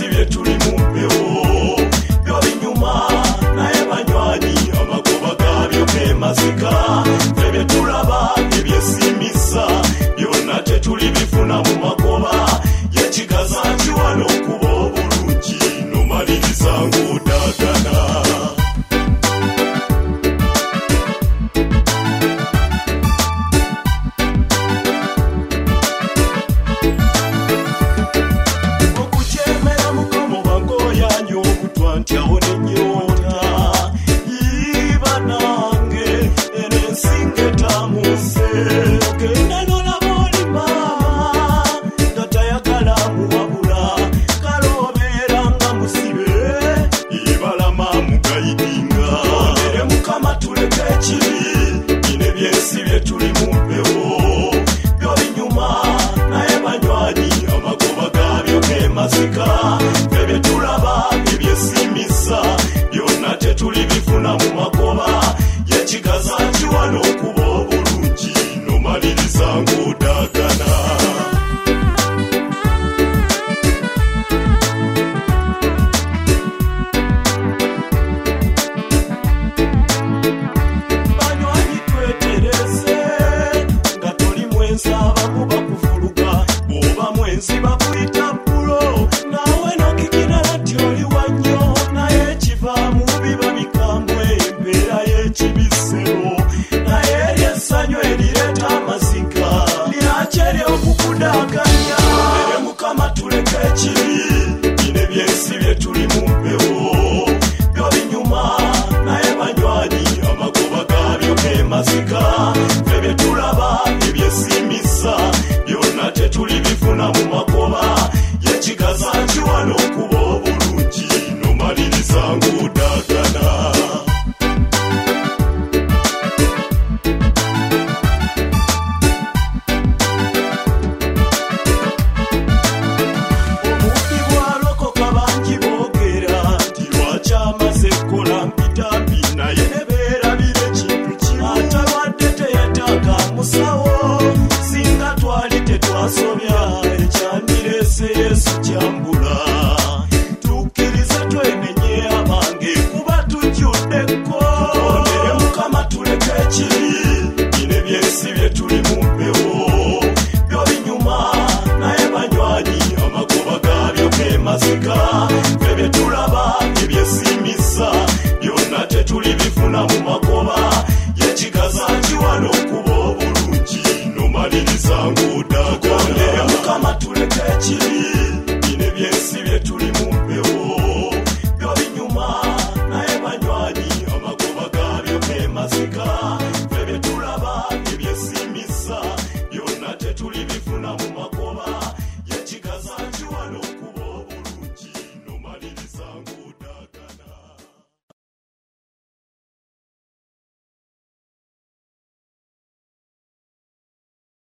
by'ensi bye tuli mu mpewo byo binyuma naye banywanyi amagoba gaabyo k'emazika ffe bye tulaba ebyesimisa byonna tetuli bifuna mu magoba yekigaza nti wano okuba obulungi n'omaliriza ng'odaagana. Bebe tulaba ebyesimisa byonna tetuli bifuna mu magoba yekigaza nti wano okuba obulungi n'omaliriza ng'odaagana. Banywanyi twetereze nga toli mwenzi abamu bakufuluga bw'oba mwenzi bakuyita okukudaganya ere mukama tuleka ekibi bino by'ensi bye tuli mu mpewo byo binyuma naye banywanyi amagoba gaabyo k'emazika ffe bye tulaba ebyesimisa byonna tetuli bifuna mu magoba yekigaza nti wano okuba obulungi n'omaliriza ng'odaagana. Yesu kyambula tukkirize twenenye abange kuba tujjuddeko ere mukama tuleka ekibi bino by'ensi bye tuli mu mpewo byo binyuma naye banywanyi amagoba gaabyo k'emazika ffe bye tulaba ebyesimisa byonna tetuli bifuna mu magoba yekigaza nti wano okuba obulungi n'omaliriza ng'odaagana. Ere mukama tuleka ekibi